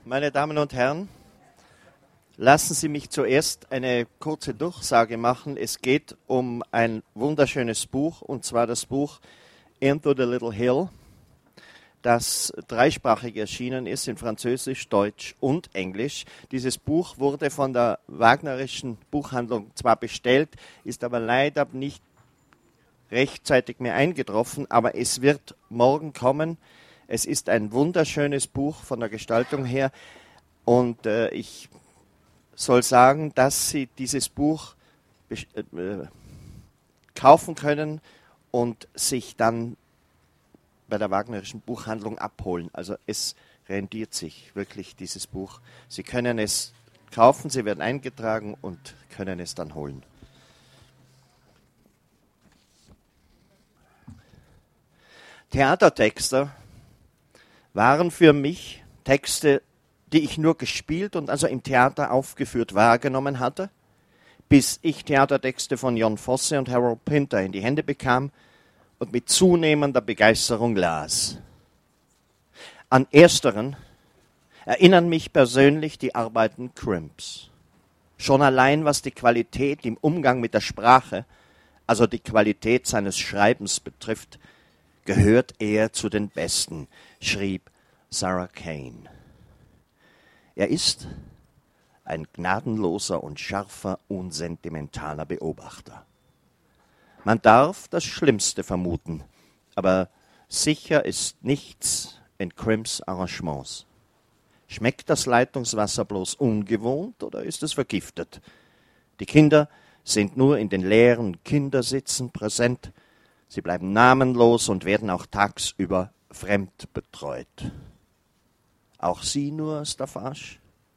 Meine Damen und Herren, lassen Sie mich zuerst eine kurze Durchsage machen. Es geht um ein wunderschönes Buch, und zwar das Buch Into the Little Hill, das dreisprachig erschienen ist in Französisch, Deutsch und Englisch. Dieses Buch wurde von der Wagnerischen Buchhandlung zwar bestellt, ist aber leider nicht rechtzeitig mehr eingetroffen, aber es wird morgen kommen. Es ist ein wunderschönes Buch von der Gestaltung her, und ich soll sagen, dass Sie dieses Buch kaufen können und sich dann bei der Wagnerischen Buchhandlung abholen. Also es rendiert sich wirklich, dieses Buch. Sie können es kaufen, Sie werden eingetragen und können es dann holen. Theatertexte waren für mich Texte, die ich nur gespielt und also im Theater aufgeführt wahrgenommen hatte, bis ich Theatertexte von Jon Fosse und Harold Pinter in die Hände bekam und mit zunehmender Begeisterung las. An ersteren erinnern mich persönlich die Arbeiten Crimps. Schon allein was die Qualität im Umgang mit der Sprache, also die Qualität seines Schreibens betrifft, gehört er zu den Besten, schrieb Sarah Kane. Er ist ein gnadenloser und scharfer, unsentimentaler Beobachter. Man darf das Schlimmste vermuten, aber sicher ist nichts in Crimps Arrangements. Schmeckt das Leitungswasser bloß ungewohnt oder ist es vergiftet? Die Kinder sind nur in den leeren Kindersitzen präsent. Sie bleiben namenlos und werden auch tagsüber fremd betreut. Auch sie nur, Staffage?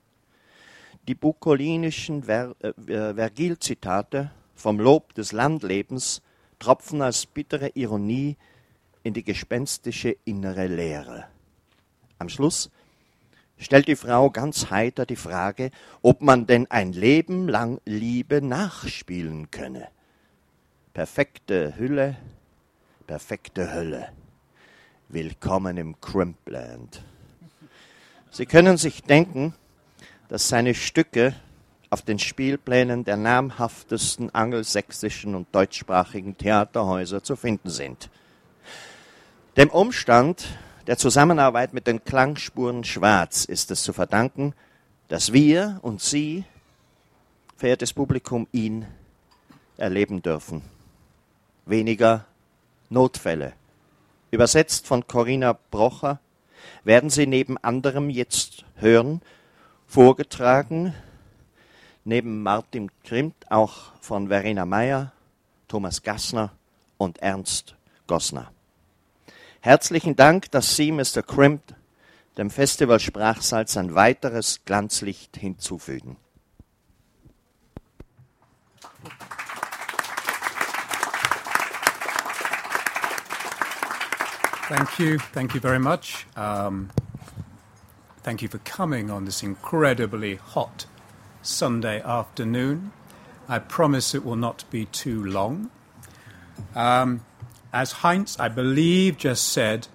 Die bukolinischen Vergil-Zitate vom Lob des Landlebens tropfen als bittere Ironie in die gespenstische innere Leere. Am Schluss stellt die Frau ganz heiter die Frage, ob man denn ein Leben lang Liebe nachspielen könne. Perfekte Hülle, perfekte Hölle. Willkommen im Crimpland. Sie können sich denken, dass seine Stücke auf den Spielplänen der namhaftesten angelsächsischen und deutschsprachigen Theaterhäuser zu finden sind. Dem Umstand der Zusammenarbeit mit den Klangspuren Schwarz ist es zu verdanken, dass wir und Sie, verehrtes Publikum, ihn erleben dürfen. Weniger Notfälle. Übersetzt von Corinna Brocher werden Sie neben anderem jetzt hören, vorgetragen neben Martin Krimpt auch von Verena Meyer, Thomas Gassner und Ernst Gossner. Herzlichen Dank, dass Sie, Mr. Krimpt, dem Festival Sprachsalz ein weiteres Glanzlicht hinzufügen. Thank you very much. Thank you for coming on this incredibly hot Sunday afternoon. I promise it will not be too long. As Heinz, I believe, just said,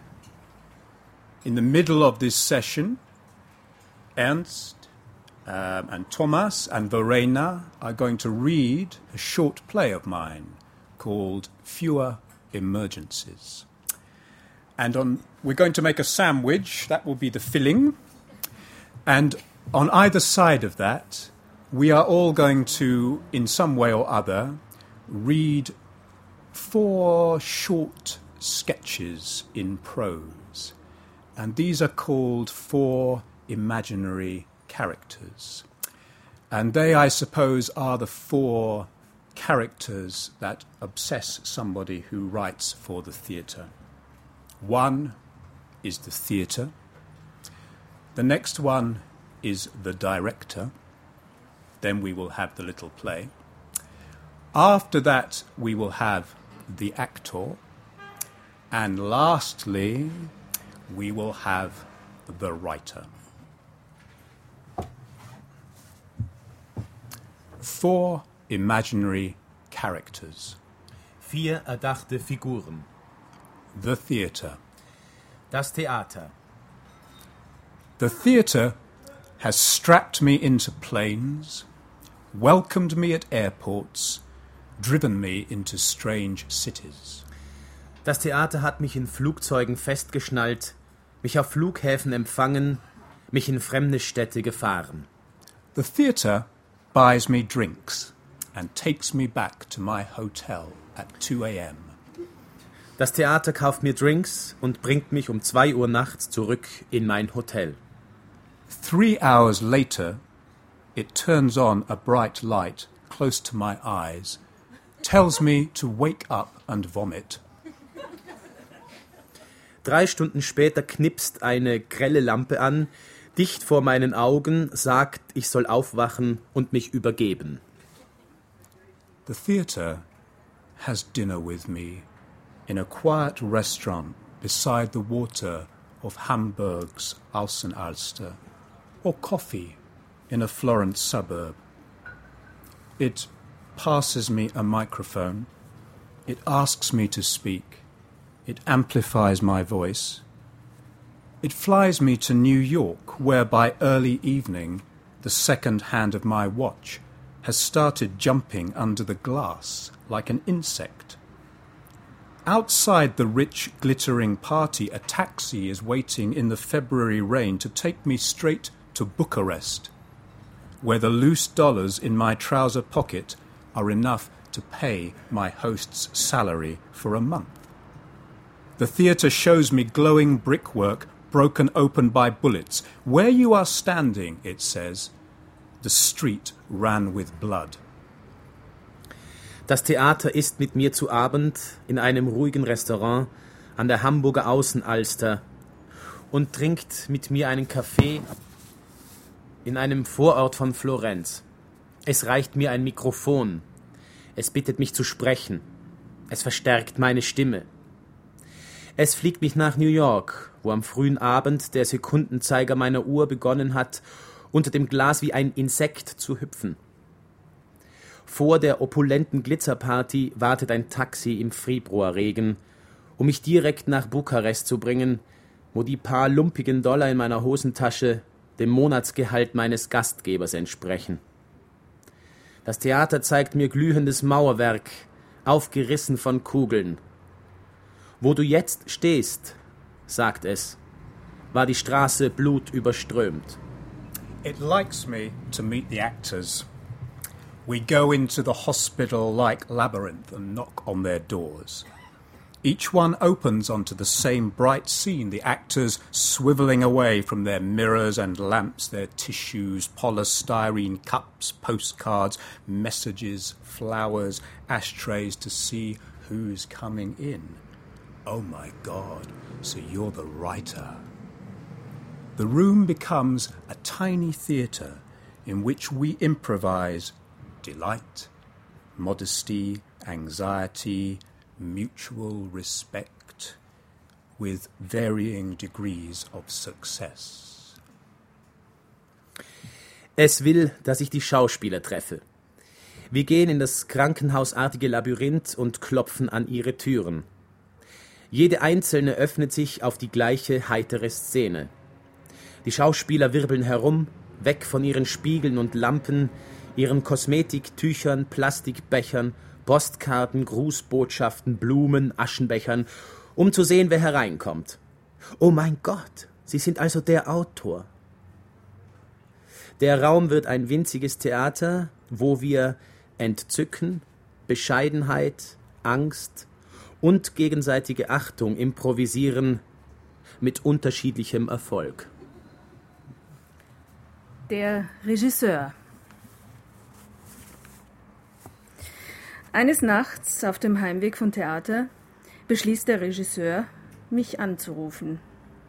in the middle of this session, Ernst and Thomas and Verena are going to read a short play of mine called Fewer Emergencies. And we're going to make a sandwich, that will be the filling. And on either side of that, we are all going to, in some way or other, read 4 short sketches in prose. And these are called 4 imaginary characters. And they, I suppose, are the 4 characters that obsess somebody who writes for the theatre. One is the theatre. The next one is the director. Then we will have the little play. After that, we will have the actor. And lastly, we will have the writer. 4 imaginary characters. 4 erdachte Figuren. The theatre. Das Theater. The theatre has strapped me into planes, welcomed me at airports, driven me into strange cities. Das Theater hat mich in Flugzeugen festgeschnallt, mich auf Flughäfen empfangen, mich in fremde Städte gefahren. The theatre buys me drinks and takes me back to my hotel at 2 a.m. Das Theater kauft mir Drinks und bringt mich um 2 Uhr nachts zurück in mein Hotel. 3 hours later, it turns on a bright light close to my eyes, tells me to wake up and vomit. 3 Stunden später knipst eine grelle Lampe an, dicht vor meinen Augen, sagt, ich soll aufwachen und mich übergeben. The theatre has dinner with me in a quiet restaurant beside the water of Hamburg's Außenalster, or coffee in a Florence suburb. It passes me a microphone. It asks me to speak. It amplifies my voice. It flies me to New York, where by early evening the second hand of my watch has started jumping under the glass like an insect. Outside the rich, glittering party, a taxi is waiting in the February rain to take me straight to Bucharest, where the loose dollars in my trouser pocket are enough to pay my host's salary for a month. The theatre shows me glowing brickwork broken open by bullets. Where you are standing, it says, the street ran with blood. Das Theater isst mit mir zu Abend in einem ruhigen Restaurant an der Hamburger Außenalster und trinkt mit mir einen Kaffee in einem Vorort von Florenz. Es reicht mir ein Mikrofon. Es bittet mich zu sprechen. Es verstärkt meine Stimme. Es fliegt mich nach New York, wo am frühen Abend der Sekundenzeiger meiner Uhr begonnen hat, unter dem Glas wie ein Insekt zu hüpfen. Vor der opulenten Glitzerparty wartet ein Taxi im Februarregen, um mich direkt nach Bukarest zu bringen, wo die paar lumpigen Dollar in meiner Hosentasche dem Monatsgehalt meines Gastgebers entsprechen. Das Theater zeigt mir glühendes Mauerwerk, aufgerissen von Kugeln. Wo du jetzt stehst, sagt es, war die Straße blutüberströmt. It likes me to meet the actors. We go into the hospital-like labyrinth and knock on their doors. Each one opens onto the same bright scene, the actors swivelling away from their mirrors and lamps, their tissues, polystyrene cups, postcards, messages, flowers, ashtrays to see who's coming in. Oh my God, so you're the writer. The room becomes a tiny theatre in which we improvise delight, modesty, anxiety, mutual respect, with varying degrees of success. Es will, dass ich die Schauspieler treffe. Wir gehen in das krankenhausartige Labyrinth und klopfen an ihre Türen. Jede einzelne öffnet sich auf die gleiche heitere Szene. Die Schauspieler wirbeln herum, weg von ihren Spiegeln und Lampen, ihren Kosmetiktüchern, Plastikbechern, Postkarten, Grußbotschaften, Blumen, Aschenbechern, um zu sehen, wer hereinkommt. Oh mein Gott, Sie sind also der Autor. Der Raum wird ein winziges Theater, wo wir Entzücken, Bescheidenheit, Angst und gegenseitige Achtung improvisieren mit unterschiedlichem Erfolg. Der Regisseur. Eines Nachts auf dem Heimweg vom Theater beschließt der Regisseur, mich anzurufen.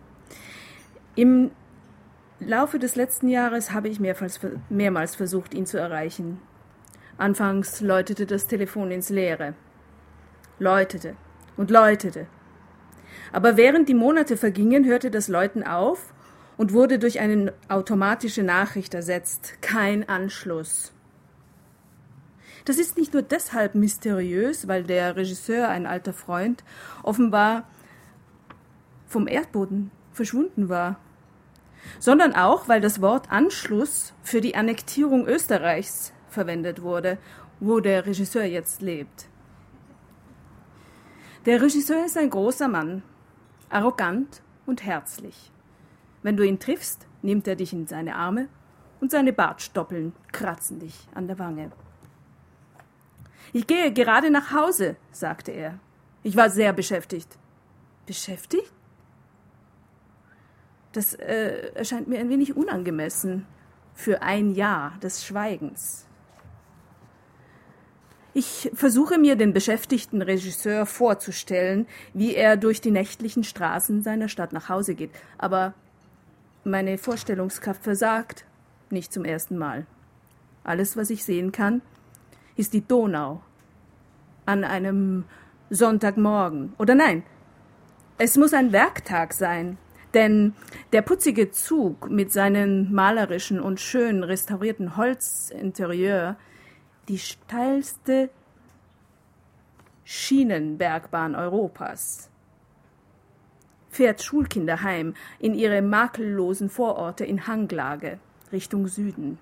Im Laufe des letzten Jahres habe ich mehrmals versucht, ihn zu erreichen. Anfangs läutete das Telefon ins Leere. Läutete und läutete. Aber während die Monate vergingen, hörte das Läuten auf und wurde durch eine automatische Nachricht ersetzt. Kein Anschluss. Das ist nicht nur deshalb mysteriös, weil der Regisseur, ein alter Freund, offenbar vom Erdboden verschwunden war. sondern auch, weil das Wort Anschluss für die Annektierung Österreichs verwendet wurde, wo der Regisseur jetzt lebt. Der Regisseur ist ein großer Mann, arrogant und herzlich. Wenn du ihn triffst, nimmt er dich in seine Arme und seine Bartstoppeln kratzen dich an der Wange. »Ich gehe gerade nach Hause«, sagte er. »Ich war sehr beschäftigt.« »Beschäftigt?« Das erscheint mir ein wenig unangemessen für ein Jahr des Schweigens. Ich versuche mir den beschäftigten Regisseur vorzustellen, wie er durch die nächtlichen Straßen seiner Stadt nach Hause geht. Aber meine Vorstellungskraft versagt, nicht zum ersten Mal. Alles, was ich sehen kann, ist die Donau an einem Sonntagmorgen. Oder nein, es muss ein Werktag sein, denn der putzige Zug mit seinen malerischen und schön restaurierten Holzinterieur, die steilste Schienenbergbahn Europas, fährt Schulkinder heim in ihre makellosen Vororte in Hanglage Richtung Süden.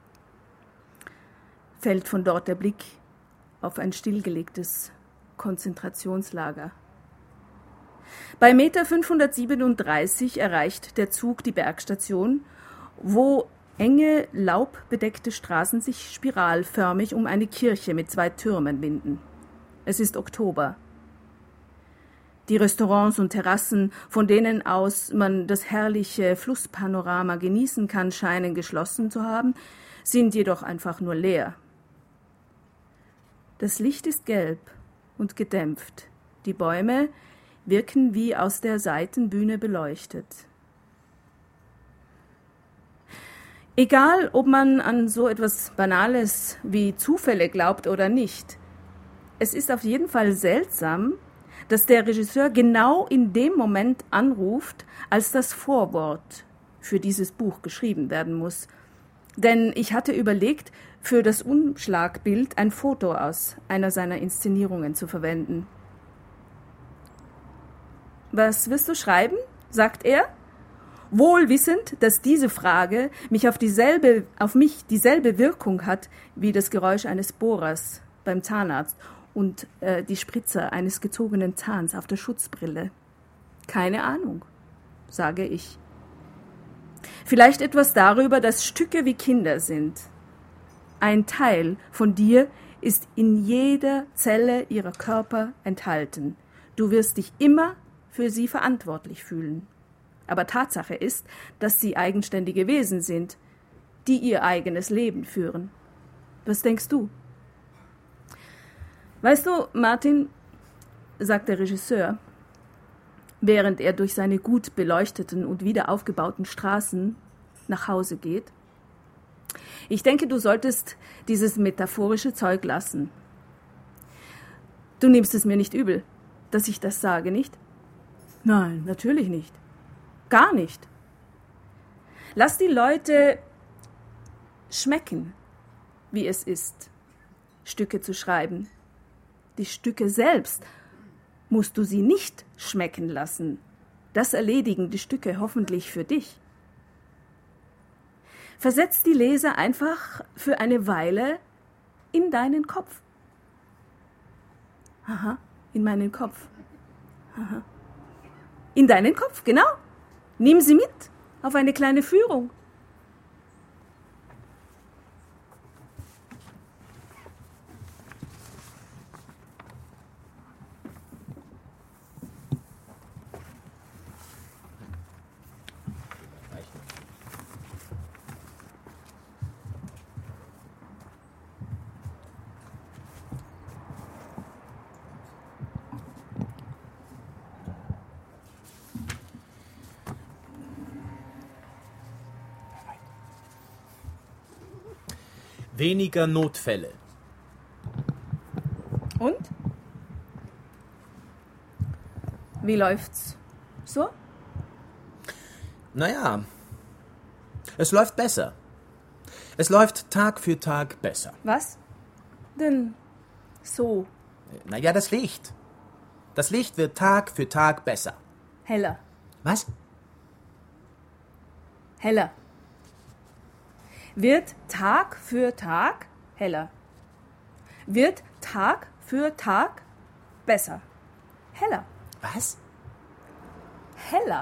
Fällt von dort der Blick auf ein stillgelegtes Konzentrationslager. Bei Meter 537 erreicht der Zug die Bergstation, wo enge, laubbedeckte Straßen sich spiralförmig um eine Kirche mit 2 Türmen winden. Es ist Oktober. Die Restaurants und Terrassen, von denen aus man das herrliche Flusspanorama genießen kann, scheinen geschlossen zu haben, sind jedoch einfach nur leer. Das Licht ist gelb und gedämpft. Die Bäume wirken wie aus der Seitenbühne beleuchtet. Egal, ob man an so etwas Banales wie Zufälle glaubt oder nicht, es ist auf jeden Fall seltsam, dass der Regisseur genau in dem Moment anruft, als das Vorwort für dieses Buch geschrieben werden muss. Denn ich hatte überlegt, für das Umschlagbild ein Foto aus einer seiner Inszenierungen zu verwenden. »Was wirst du schreiben?« sagt er, wohl wissend, dass diese Frage auf mich dieselbe Wirkung hat wie das Geräusch eines Bohrers beim Zahnarzt und die Spritze eines gezogenen Zahns auf der Schutzbrille. »Keine Ahnung«, sage ich. »Vielleicht etwas darüber, dass Stücke wie Kinder sind. Ein Teil von dir ist in jeder Zelle ihrer Körper enthalten. Du wirst dich immer für sie verantwortlich fühlen. Aber Tatsache ist, dass sie eigenständige Wesen sind, die ihr eigenes Leben führen. Was denkst du?« »Weißt du, Martin«, sagt der Regisseur, während er durch seine gut beleuchteten und wieder aufgebauten Straßen nach Hause geht, »ich denke, du solltest dieses metaphorische Zeug lassen. Du nimmst es mir nicht übel, dass ich das sage, nicht?« »Nein, natürlich nicht. Gar nicht. Lass die Leute schmecken, wie es ist, Stücke zu schreiben. Die Stücke selbst musst du sie nicht schmecken lassen. Das erledigen die Stücke hoffentlich für dich. Versetz die Leser einfach für eine Weile in deinen Kopf.« »Aha, in meinen Kopf. Aha. In deinen Kopf, genau. Nimm sie mit auf eine kleine Führung.« Weniger Notfälle. Und? Wie läuft's so? Naja, es läuft besser. Es läuft Tag für Tag besser. Was denn so? Naja, das Licht. Das Licht wird Tag für Tag besser. Heller. Was? Heller. Wird Tag für Tag heller. Wird Tag für Tag besser. Heller. Was? Heller.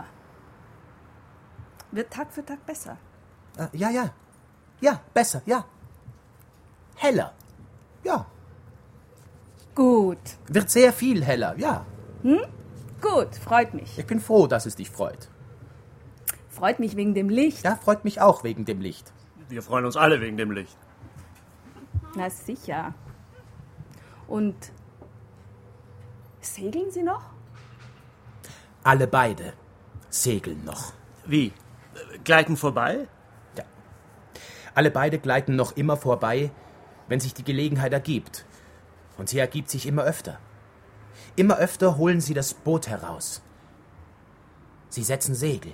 Wird Tag für Tag besser. Ja. Ja, besser, ja. Heller. Ja. Gut. Wird sehr viel heller, ja. Gut, freut mich. Ich bin froh, dass es dich freut. Freut mich wegen dem Licht. Ja, freut mich auch wegen dem Licht. Wir freuen uns alle wegen dem Licht. Na sicher. Und segeln Sie noch? Alle beide segeln noch. Wie? Gleiten vorbei? Ja. Alle beide gleiten noch immer vorbei, wenn sich die Gelegenheit ergibt. Und sie ergibt sich immer öfter. Immer öfter holen sie das Boot heraus. Sie setzen Segel.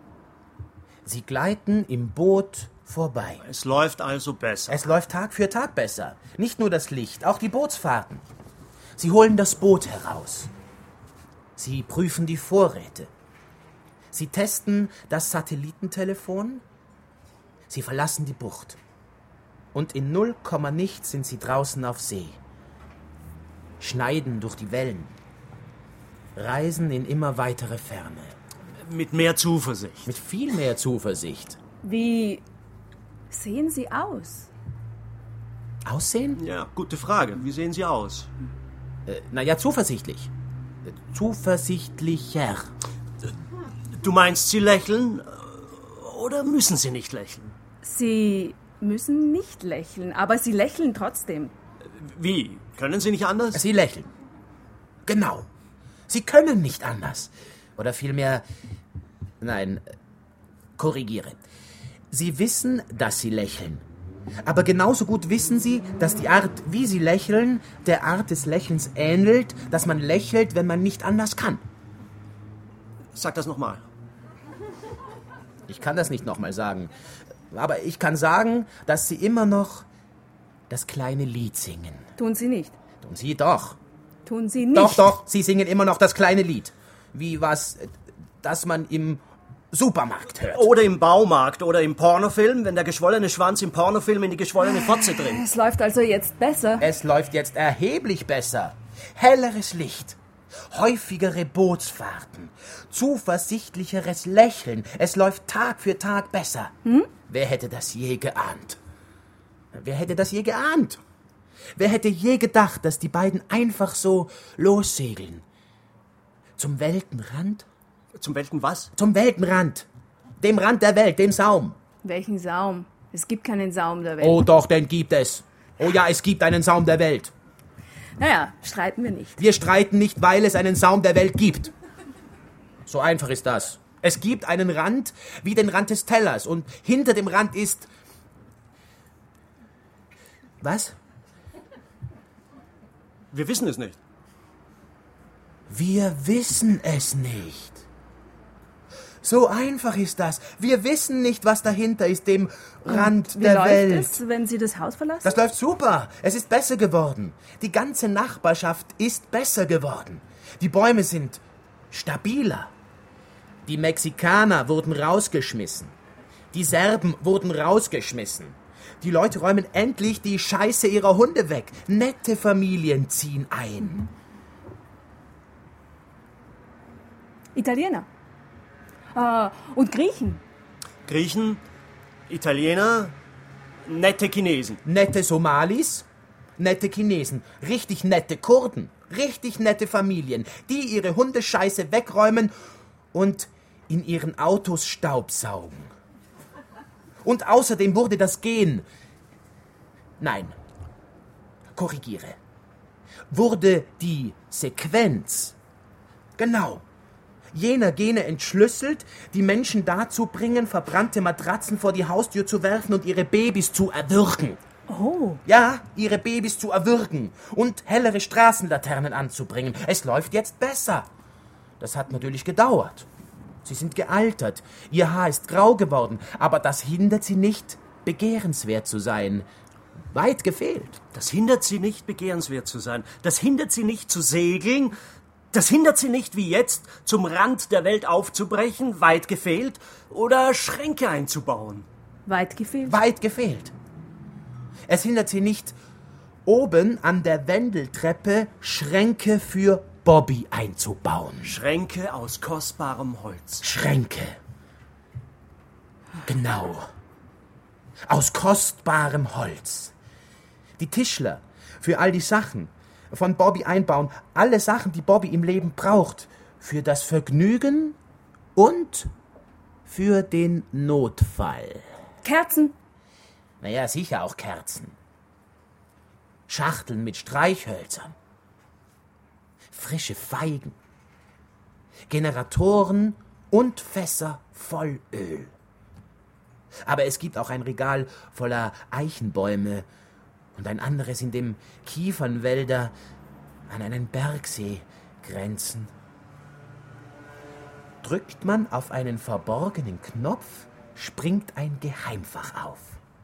Sie gleiten im Boot vorbei. Es läuft also besser. Es läuft Tag für Tag besser. Nicht nur das Licht, auch die Bootsfahrten. Sie holen das Boot heraus. Sie prüfen die Vorräte. Sie testen das Satellitentelefon. Sie verlassen die Bucht. Und in 0, nichts sind sie draußen auf See. Schneiden durch die Wellen. Reisen in immer weitere Ferne. Mit mehr Zuversicht. Mit viel mehr Zuversicht. Wie sehen Sie aus? Aussehen? Ja, gute Frage. Wie sehen Sie aus? Zuversichtlich. Zuversichtlicher. Du meinst, Sie lächeln? Oder müssen Sie nicht lächeln? Sie müssen nicht lächeln, aber Sie lächeln trotzdem. Wie? Können Sie nicht anders? Sie lächeln. Genau. Sie können nicht anders. Oder vielmehr... Nein, korrigiere. Sie wissen, dass Sie lächeln. Aber genauso gut wissen Sie, dass die Art, wie Sie lächeln, der Art des Lächelns ähnelt, dass man lächelt, wenn man nicht anders kann. Sag das nochmal. Ich kann das nicht nochmal sagen. Aber ich kann sagen, dass Sie immer noch das kleine Lied singen. Tun Sie nicht. Und Sie doch. Tun Sie nicht. Doch, Sie singen immer noch das kleine Lied. Wie was, das man im Supermarkt hört. Oder im Baumarkt oder im Pornofilm, wenn der geschwollene Schwanz im Pornofilm in die geschwollene Fotze dringt. Es läuft also jetzt besser. Es läuft jetzt erheblich besser. Helleres Licht. Häufigere Bootsfahrten. Zuversichtlicheres Lächeln. Es läuft Tag für Tag besser. Wer hätte das je geahnt? Wer hätte das je geahnt? Wer hätte je gedacht, dass die beiden einfach so lossegeln? Zum Weltenrand? Zum welchen was? Zum Weltenrand. Dem Rand der Welt, dem Saum. Welchen Saum? Es gibt keinen Saum der Welt. Oh doch, den gibt es. Oh ja, es gibt einen Saum der Welt. Naja, streiten wir nicht. Wir streiten nicht, weil es einen Saum der Welt gibt. So einfach ist das. Es gibt einen Rand wie den Rand des Tellers und hinter dem Rand ist... Was? Wir wissen es nicht. Wir wissen es nicht. So einfach ist das. Wir wissen nicht, was dahinter ist, dem Rand der Welt. Wie läuft es, wenn Sie das Haus verlassen? Das läuft super. Es ist besser geworden. Die ganze Nachbarschaft ist besser geworden. Die Bäume sind stabiler. Die Mexikaner wurden rausgeschmissen. Die Serben wurden rausgeschmissen. Die Leute räumen endlich die Scheiße ihrer Hunde weg. Nette Familien ziehen ein. Italiener. Und Griechen. Griechen, Italiener, nette Chinesen. Nette Somalis, nette Chinesen, richtig nette Kurden, richtig nette Familien, die ihre Hundescheiße wegräumen und in ihren Autos Staubsaugen. Und außerdem wurde das Gen... Nein, korrigiere. Wurde die Sequenz... Genau. Jener Gene entschlüsselt, die Menschen dazu bringen, verbrannte Matratzen vor die Haustür zu werfen und ihre Babys zu erwürgen. Oh. Ja, ihre Babys zu erwürgen und hellere Straßenlaternen anzubringen. Es läuft jetzt besser. Das hat natürlich gedauert. Sie sind gealtert, ihr Haar ist grau geworden, aber das hindert sie nicht, begehrenswert zu sein. Weit gefehlt. Das hindert sie nicht, begehrenswert zu sein. Das hindert sie nicht zu segeln. Das hindert sie nicht, wie jetzt, zum Rand der Welt aufzubrechen, weit gefehlt, oder Schränke einzubauen. Weit gefehlt? Weit gefehlt. Es hindert sie nicht, oben an der Wendeltreppe Schränke für Bobby einzubauen. Schränke aus kostbarem Holz. Schränke. Genau. Aus kostbarem Holz. Die Tischler für all die Sachen von Bobby einbauen. Alle Sachen, die Bobby im Leben braucht. Für das Vergnügen und für den Notfall. Kerzen? Naja, sicher auch Kerzen. Schachteln mit Streichhölzern. Frische Feigen. Generatoren und Fässer voll Öl. Aber es gibt auch ein Regal voller Eichenbäume und ein anderes, in dem Kiefernwälder an einen Bergsee grenzen. Drückt man auf einen verborgenen Knopf, springt ein Geheimfach auf.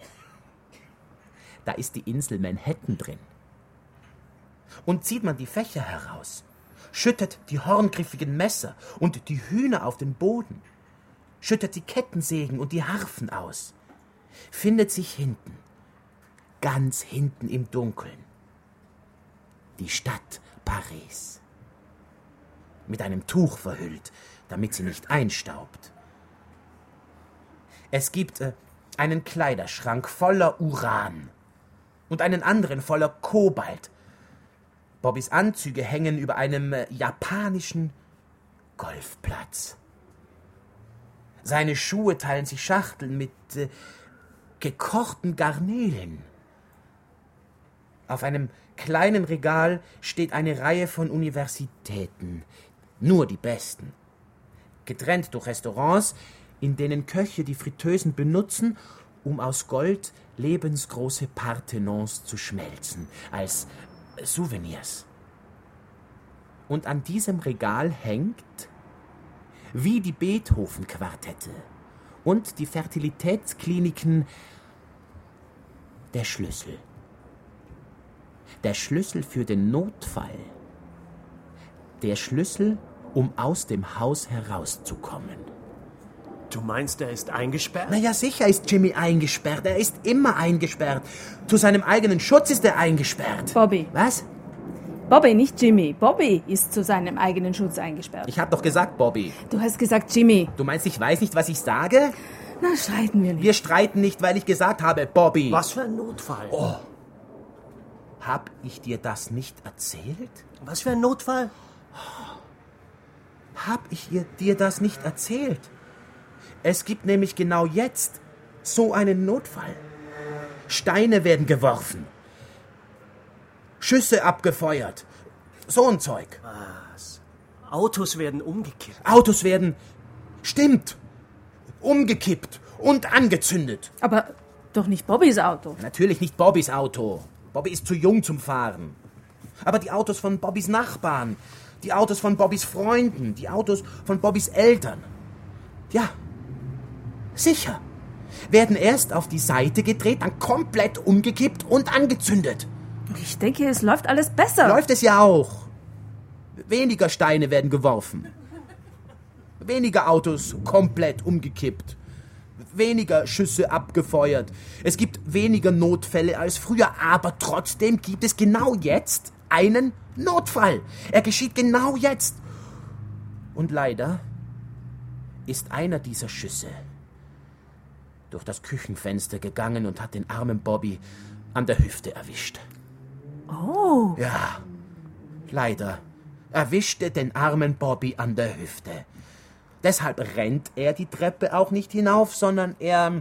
Da ist die Insel Manhattan drin. Und zieht man die Fächer heraus, schüttet die horngriffigen Messer und die Hühner auf den Boden, schüttet die Kettensägen und die Harfen aus, findet sich hinten, ganz hinten im Dunkeln, die Stadt Paris. Mit einem Tuch verhüllt, damit sie nicht einstaubt. Es gibt einen Kleiderschrank voller Uran und einen anderen voller Kobalt. Bobbys Anzüge hängen über einem japanischen Golfplatz. Seine Schuhe teilen sich Schachteln mit gekochten Garnelen. Auf einem kleinen Regal steht eine Reihe von Universitäten, nur die besten. Getrennt durch Restaurants, in denen Köche die Fritteusen benutzen, um aus Gold lebensgroße Parthenons zu schmelzen, als Souvenirs. Und an diesem Regal hängt, wie die Beethoven-Quartette und die Fertilitätskliniken, der Schlüssel. Der Schlüssel für den Notfall. Der Schlüssel, um aus dem Haus herauszukommen. Du meinst, er ist eingesperrt? Na ja, sicher ist Jimmy eingesperrt. Er ist immer eingesperrt. Zu seinem eigenen Schutz ist er eingesperrt. Bobby. Was? Bobby, nicht Jimmy. Bobby ist zu seinem eigenen Schutz eingesperrt. Ich hab doch gesagt, Bobby. Du hast gesagt Jimmy. Du meinst, ich weiß nicht, was ich sage? Na, streiten wir nicht. Wir streiten nicht, weil ich gesagt habe, Bobby. Was für ein Notfall? Oh. Hab ich dir das nicht erzählt? Was für ein Notfall? Hab ich dir das nicht erzählt? Es gibt nämlich genau jetzt so einen Notfall. Steine werden geworfen. Schüsse abgefeuert. So ein Zeug. Was? Autos werden umgekippt. Autos werden, stimmt, umgekippt und angezündet. Aber doch nicht Bobbys Auto. Natürlich nicht Bobbys Auto. Bobby ist zu jung zum Fahren. Aber die Autos von Bobbys Nachbarn, die Autos von Bobbys Freunden, die Autos von Bobbys Eltern. Ja, sicher. Werden erst auf die Seite gedreht, dann komplett umgekippt und angezündet. Ich denke, es läuft alles besser. Läuft es ja auch. Weniger Steine werden geworfen. Weniger Autos komplett umgekippt. Weniger Schüsse abgefeuert. Es gibt weniger Notfälle als früher, aber trotzdem gibt es genau jetzt einen Notfall. Er geschieht genau jetzt. Und leider ist einer dieser Schüsse durch das Küchenfenster gegangen und hat den armen Bobby an der Hüfte erwischt. Oh. Ja, leider erwischte den armen Bobby an der Hüfte. Deshalb rennt er die Treppe auch nicht hinauf, sondern er...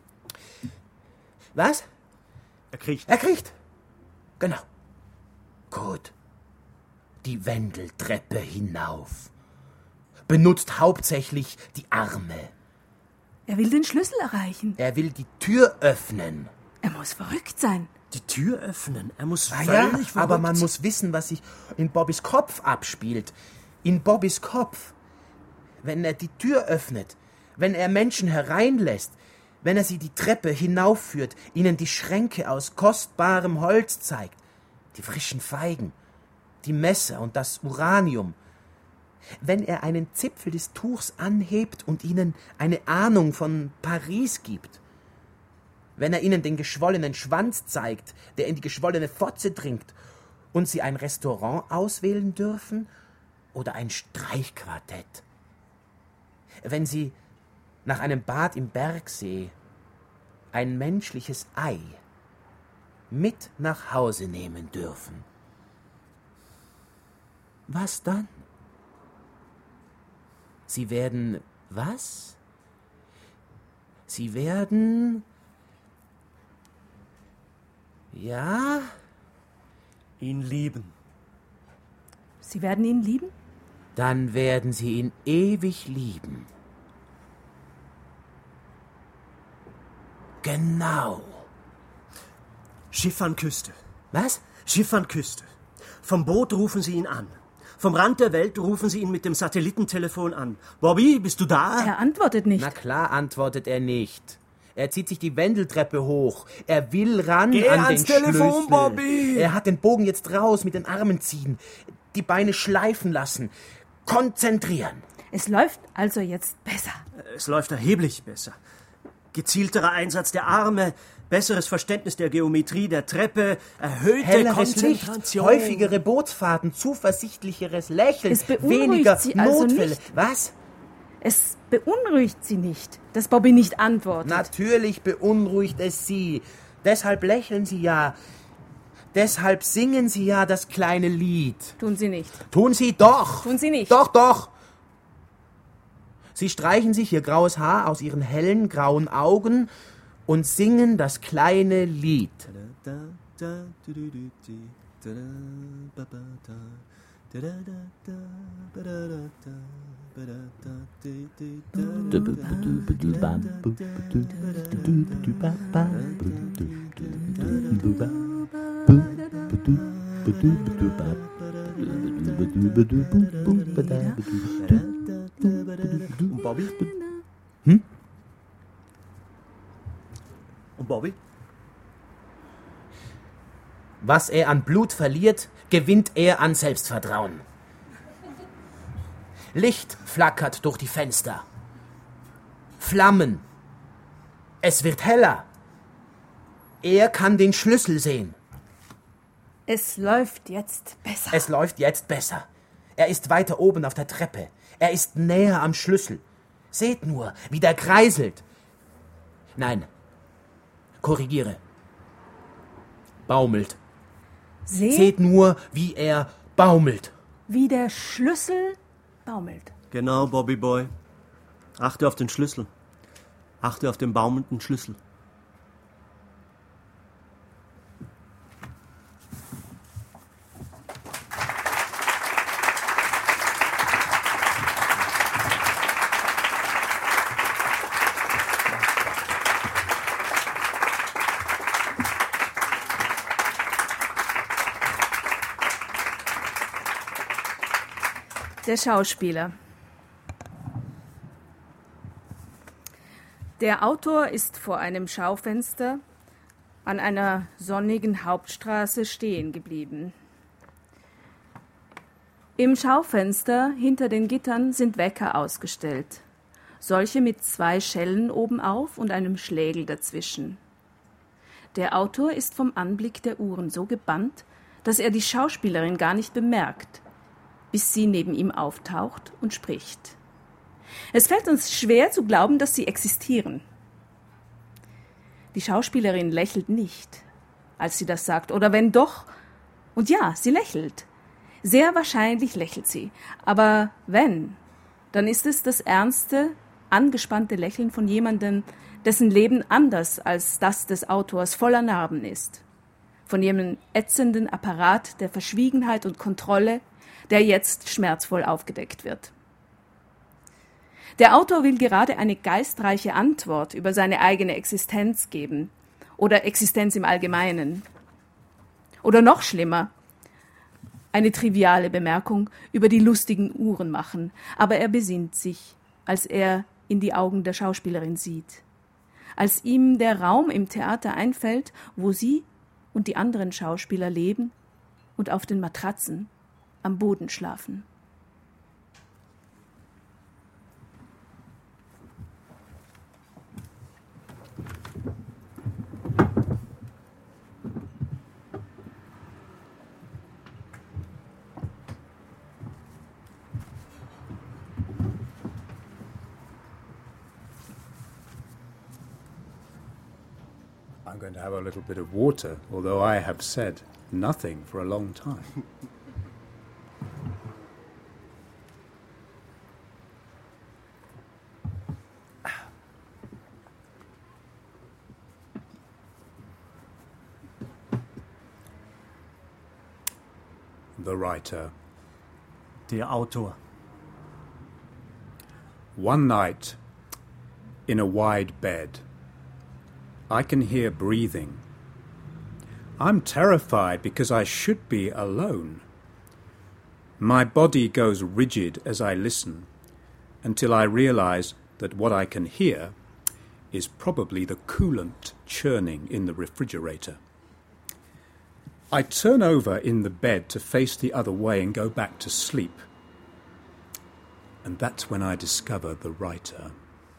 Was? Er kriecht. Er kriecht. Genau. Gut. Die Wendeltreppe hinauf. Benutzt hauptsächlich die Arme. Er will den Schlüssel erreichen. Er will die Tür öffnen. Er muss verrückt sein. Die Tür öffnen. Er muss völlig Ja, verrückt aber man sein. muss wissen, was sich in Bobbys Kopf abspielt. In Bobbys Kopf. Wenn er die Tür öffnet, wenn er Menschen hereinlässt, wenn er sie die Treppe hinaufführt, ihnen die Schränke aus kostbarem Holz zeigt, die frischen Feigen, die Messer und das Uranium, Wenn er einen Zipfel des Tuchs anhebt und ihnen eine Ahnung von Paris gibt. Wenn er ihnen den geschwollenen Schwanz zeigt, der in die geschwollene Fotze dringt, und sie ein Restaurant auswählen dürfen oder ein Streichquartett. Wenn sie nach einem Bad im Bergsee ein menschliches Ei mit nach Hause nehmen dürfen. Was dann? Sie werden was? Sie werden... Ja? Ihn lieben. Sie werden ihn lieben? Dann werden sie ihn ewig lieben. Genau. Schiff an Küste. Was? Schiff an Küste. Vom Boot rufen Sie ihn an. Vom Rand der Welt rufen Sie ihn mit dem Satellitentelefon an. Bobby, bist du da? Er antwortet nicht. Na klar antwortet er nicht. Er zieht sich die Wendeltreppe hoch. Er will ran Geh an ans den Telefon, Schlüssel. Bobby! Er hat den Bogen jetzt raus, mit den Armen ziehen, die Beine schleifen lassen, konzentrieren. Es läuft also jetzt besser. Es läuft erheblich besser. Gezielterer Einsatz der Arme, besseres Verständnis der Geometrie der Treppe, erhöhte Helleres Licht, Konzentration. häufigere Bootsfahrten, zuversichtlicheres Lächeln, Es beunruhigt weniger Sie also Notfälle. nicht? Was? Es beunruhigt Sie nicht, dass Bobby nicht antwortet. Natürlich beunruhigt es Sie. Deshalb lächeln Sie ja. Deshalb singen Sie ja das kleine Lied. Tun Sie nicht. Tun Sie doch. Tun Sie nicht. Doch, doch. Sie streichen sich Ihr graues Haar aus Ihren hellen, grauen Augen und singen das kleine Lied. Und Bobby? Und Bobby? Was er an Blut verliert, gewinnt er an Selbstvertrauen. Licht flackert durch die Fenster. Flammen. Es wird heller. Er kann den Schlüssel sehen. Es läuft jetzt besser. Es läuft jetzt besser. Er ist weiter oben auf der Treppe. Er ist näher am Schlüssel. Seht nur, wie der kreiselt. Nein. Korrigiere. Baumelt. Seht nur, wie er baumelt. Wie der Schlüssel baumelt. Genau, Bobby Boy. Achte auf den Schlüssel. Achte auf den baumelnden Schlüssel. Der Schauspieler. Der Autor ist vor einem Schaufenster an einer sonnigen Hauptstraße stehen geblieben. Im Schaufenster hinter den Gittern sind Wecker ausgestellt. Solche mit 2 Schellen obenauf und einem Schlägel dazwischen. Der Autor ist vom Anblick der Uhren so gebannt, dass er die Schauspielerin gar nicht bemerkt, bis sie neben ihm auftaucht und spricht. Es fällt uns schwer zu glauben, dass sie existieren. Die Schauspielerin lächelt nicht, als sie das sagt, oder wenn doch, und ja, sie lächelt. Sehr wahrscheinlich lächelt sie, aber wenn, dann ist es das ernste, angespannte Lächeln von jemandem, dessen Leben anders als das des Autors voller Narben ist. Von jenem ätzenden Apparat der Verschwiegenheit und Kontrolle, der jetzt schmerzvoll aufgedeckt wird. Der Autor will gerade eine geistreiche Antwort über seine eigene Existenz geben oder Existenz im Allgemeinen. Oder noch schlimmer, eine triviale Bemerkung über die lustigen Uhren machen, aber er besinnt sich, als er in die Augen der Schauspielerin sieht, als ihm der Raum im Theater einfällt, wo sie und die anderen Schauspieler leben und auf den Matratzen am Boden schlafen. I'm going to have a little bit of water, although I have said nothing for a long time. The writer. Der Autor. One night, in a wide bed, I can hear breathing. I'm terrified because I should be alone. My body goes rigid as I listen, until I realize that what I can hear is probably the coolant churning in the refrigerator. I turn over in the bed to face the other way and go back to sleep. And that's when I discover the writer.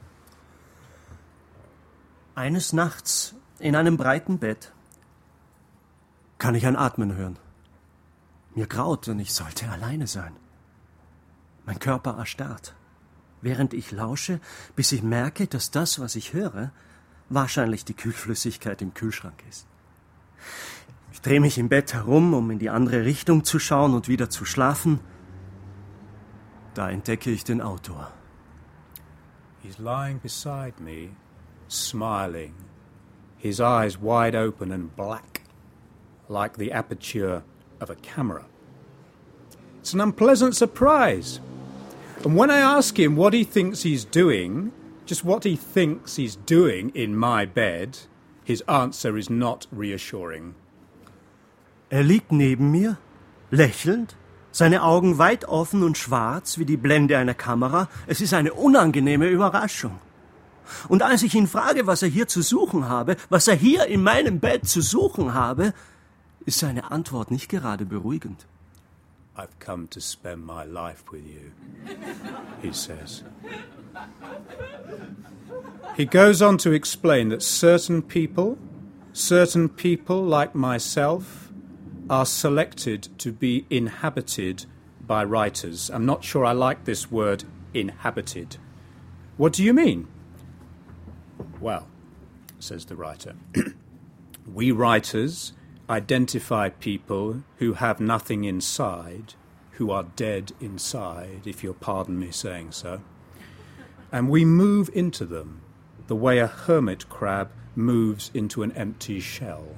Eines Nachts in einem breiten Bett kann ich ein Atmen hören. Mir graut und ich sollte alleine sein. Mein Körper erstarrt, während ich lausche, bis ich merke, dass das, was ich höre, wahrscheinlich die Kühlflüssigkeit im Kühlschrank ist. Ich drehe mich im Bett herum, um in die andere Richtung zu schauen und wieder zu schlafen. Da entdecke ich den Autor. He's lying beside me, smiling, his eyes wide open and black, like the aperture of a camera. It's an unpleasant surprise. And when I ask him what he thinks he's doing, just what he thinks he's doing in my bed, his answer is not reassuring. Liegt neben mir, lächelnd, seine Augen weit offen und schwarz wie die Blende einer Kamera. Es ist eine unangenehme Überraschung. Und als ich ihn frage, was er hier zu suchen habe, was er hier in meinem Bett zu suchen habe, ist seine Antwort nicht gerade beruhigend. I've come to spend my life with you, he says. He goes on to explain that certain people like myself, are selected to be inhabited by writers. I'm not sure I like this word, inhabited. What do you mean? Well, says the writer, we writers identify people who have nothing inside, who are dead inside, if you'll pardon me saying so, and we move into them the way a hermit crab moves into an empty shell.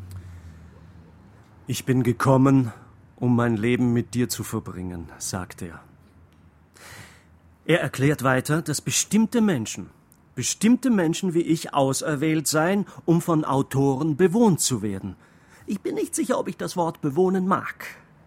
Ich bin gekommen, um mein Leben mit dir zu verbringen, sagt er. Er erklärt weiter, dass bestimmte Menschen wie ich auserwählt seien, um von Autoren bewohnt zu werden. Ich bin nicht sicher, ob ich das Wort bewohnen mag.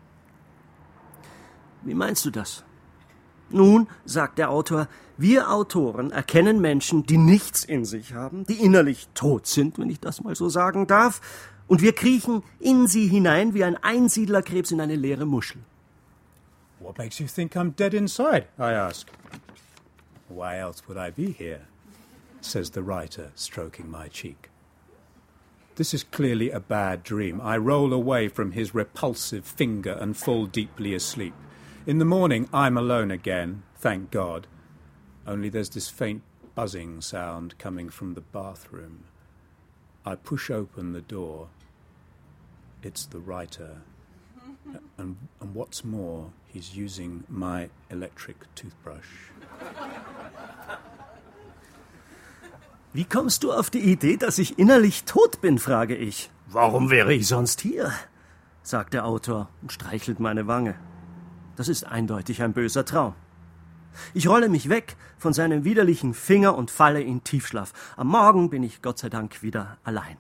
Wie meinst du das? Nun, sagt der Autor, wir Autoren erkennen Menschen, die nichts in sich haben, die innerlich tot sind, wenn ich das mal so sagen darf, und wir kriechen in sie hinein wie ein Einsiedlerkrebs in eine leere Muschel. What makes you think I'm dead inside? I ask. Why else would I be here? Says the writer, stroking my cheek. This is clearly a bad dream. I roll away from his repulsive finger and fall deeply asleep. In the morning, I'm alone again, thank God. Only there's this faint buzzing sound coming from the bathroom. I push open the door. It's the writer. And what's more, he's using my electric toothbrush. Wie kommst du auf die Idee, dass ich innerlich tot bin, frage ich. Warum wäre ich sonst hier? Sagt der Autor und streichelt meine Wange. Das ist eindeutig ein böser Traum. Ich rolle mich weg von seinem widerlichen Finger und falle in Tiefschlaf. Am Morgen bin ich Gott sei Dank wieder allein.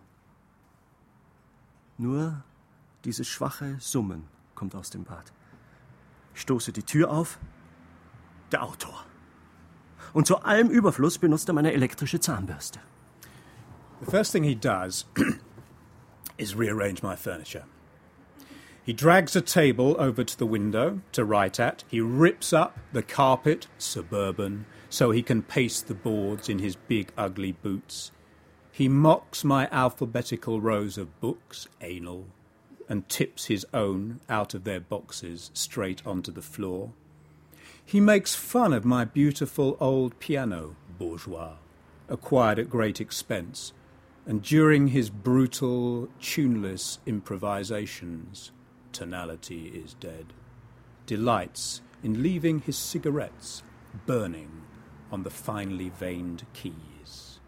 Nur dieses schwache Summen kommt aus dem Bad. Ich stoße die Tür auf. Der Autor. Und zu allem Überfluss benutzt er meine elektrische Zahnbürste. The first thing he does is rearrange my furniture. He drags a table over to the window to write at. He rips up the carpet, suburban, so he can paste the boards in his big, ugly boots. He mocks my alphabetical rows of books, anal, and tips his own out of their boxes straight onto the floor. He makes fun of my beautiful old piano, bourgeois, acquired at great expense, and during his brutal, tuneless improvisations, tonality is dead, delights in leaving his cigarettes burning on the finely veined keys.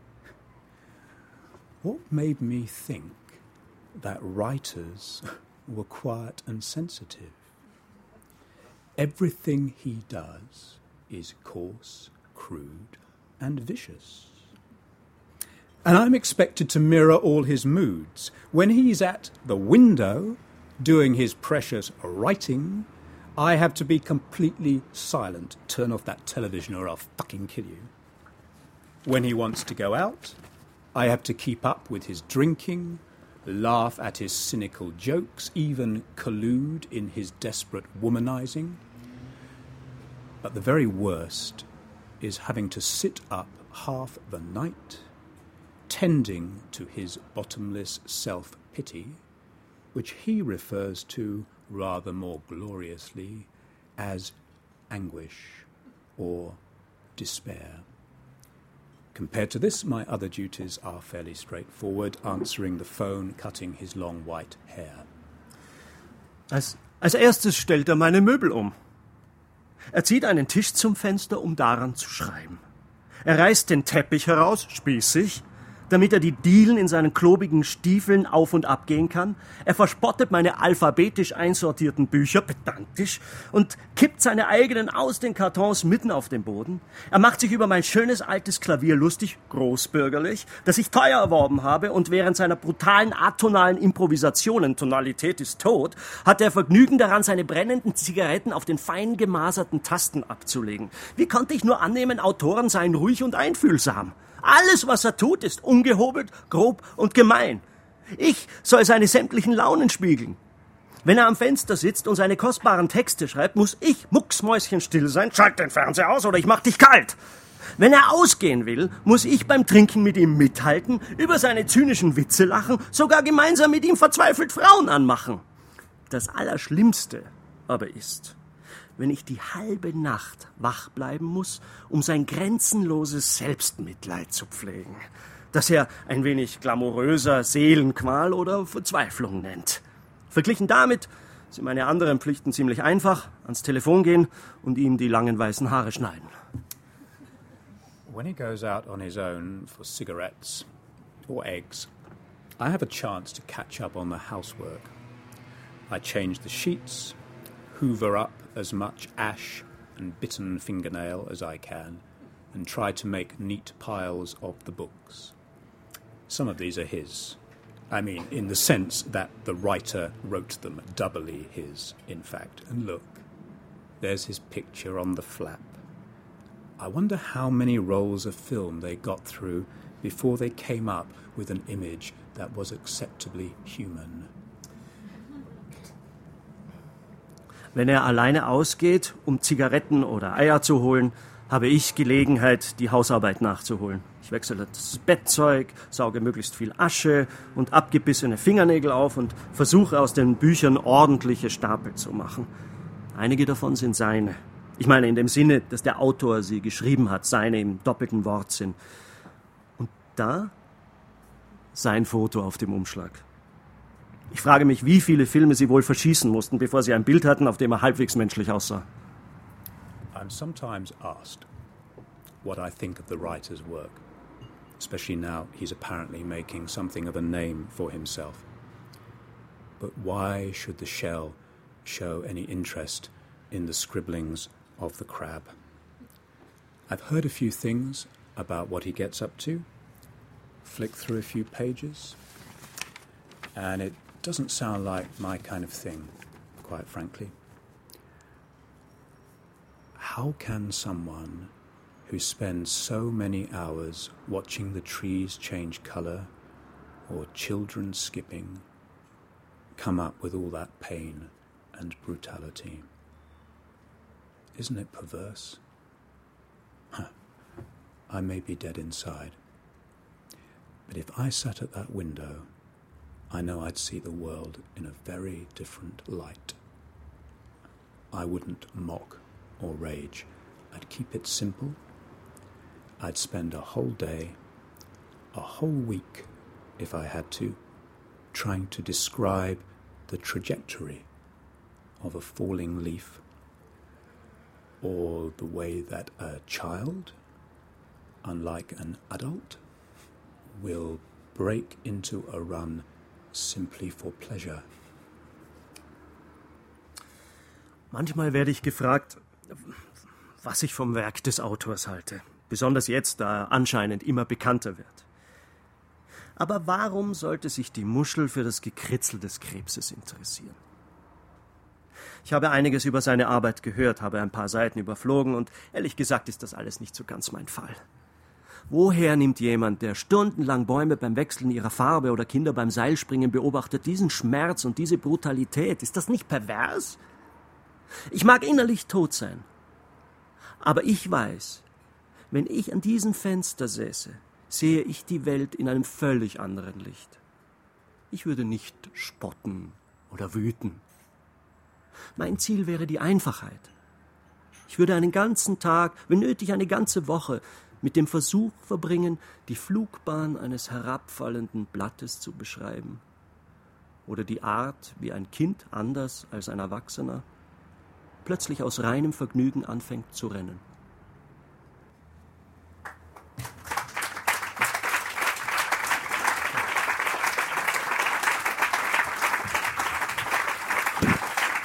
What made me think that writers were quiet and sensitive? Everything he does is coarse, crude, and vicious. And I'm expected to mirror all his moods. When he's at the window doing his precious writing, I have to be completely silent. Turn off that television or I'll fucking kill you. When he wants to go out, I have to keep up with his drinking, laugh at his cynical jokes, even collude in his desperate womanizing. But the very worst is having to sit up half the night, tending to his bottomless self-pity, which he refers to rather more gloriously as anguish or despair. Compared to this, my other duties are fairly straightforward, answering the phone, cutting his long white hair. Als erstes stellt meine Möbel um. Zieht einen Tisch zum Fenster, daran zu schreiben. Reißt den Teppich heraus, spießig, damit die Dielen in seinen klobigen Stiefeln auf und ab gehen kann. Verspottet meine alphabetisch einsortierten Bücher, pedantisch, und kippt seine eigenen aus den Kartons mitten auf den Boden. Macht sich über mein schönes altes Klavier lustig, großbürgerlich, das ich teuer erworben habe, und während seiner brutalen atonalen Improvisationen, Tonalität ist tot, hat Vergnügen daran, seine brennenden Zigaretten auf den fein gemaserten Tasten abzulegen. Wie konnte ich nur annehmen, Autoren seien ruhig und einfühlsam? Alles, was tut, ist ungehobelt, grob und gemein. Ich soll seine sämtlichen Launen spiegeln. Wenn am Fenster sitzt und seine kostbaren Texte schreibt, muss ich mucksmäuschenstill sein, schalt den Fernseher aus oder ich mach dich kalt. Wenn ausgehen will, muss ich beim Trinken mit ihm mithalten, über seine zynischen Witze lachen, sogar gemeinsam mit ihm verzweifelt Frauen anmachen. Das Allerschlimmste aber ist, wenn ich die halbe Nacht wach bleiben muss, sein grenzenloses Selbstmitleid zu pflegen, das ein wenig glamouröser Seelenqual oder Verzweiflung nennt. Verglichen damit sind meine anderen Pflichten ziemlich einfach: ans Telefon gehen und ihm die langen weißen Haare schneiden. When he goes out on his own for cigarettes or eggs, I have a chance to catch up on the housework. I change the sheets, hoover up as much ash and bitten fingernail as I can, and try to make neat piles of the books. Some of these are his. I mean, in the sense that the writer wrote them, doubly his, in fact. And look, there's his picture on the flap. I wonder how many rolls of film they got through before they came up with an image that was acceptably human. Wenn alleine ausgeht, Zigaretten oder Eier zu holen, habe ich Gelegenheit, die Hausarbeit nachzuholen. Ich wechsle das Bettzeug, sauge möglichst viel Asche und abgebissene Fingernägel auf und versuche aus den Büchern ordentliche Stapel zu machen. Einige davon sind seine. Ich meine in dem Sinne, dass der Autor sie geschrieben hat, seine im doppelten Wortsinn. Und da sein Foto auf dem Umschlag. Ich frage mich, wie viele Filme sie wohl verschießen mussten, bevor sie ein Bild hatten, auf dem halbwegs menschlich aussah. I'm sometimes asked what I think of the writer's work, especially now he's apparently making something of a name for himself. But why should the shell show any interest in the scribblings of the crab? I've heard a few things about what he gets up to, flick through a few pages, and it doesn't sound like my kind of thing, quite frankly. How can someone who spends so many hours watching the trees change colour or children skipping come up with all that pain and brutality? Isn't it perverse? I may be dead inside, but if I sat at that window, I know I'd see the world in a very different light. I wouldn't mock or rage. I'd keep it simple. I'd spend a whole day, a whole week if I had to, trying to describe the trajectory of a falling leaf, or the way that a child, unlike an adult, will break into a run simply for pleasure. Manchmal werde ich gefragt, was ich vom Werk des Autors halte, besonders jetzt, da er anscheinend immer bekannter wird. Aber warum sollte sich die Muschel für das Gekritzel des Krebses interessieren? Ich habe einiges über seine Arbeit gehört, habe ein paar Seiten überflogen und ehrlich gesagt ist das alles nicht so ganz mein Fall. Woher nimmt jemand, der stundenlang Bäume beim Wechseln ihrer Farbe oder Kinder beim Seilspringen beobachtet, diesen Schmerz und diese Brutalität? Ist das nicht pervers? Ich mag innerlich tot sein, aber ich weiß, wenn ich an diesem Fenster säße, sehe ich die Welt in einem völlig anderen Licht. Ich würde nicht spotten oder wüten. Mein Ziel wäre die Einfachheit. Ich würde einen ganzen Tag, wenn nötig eine ganze Woche, mit dem Versuch verbringen, die Flugbahn eines herabfallenden Blattes zu beschreiben. Oder die Art, wie ein Kind anders als ein Erwachsener plötzlich aus reinem Vergnügen anfängt zu rennen.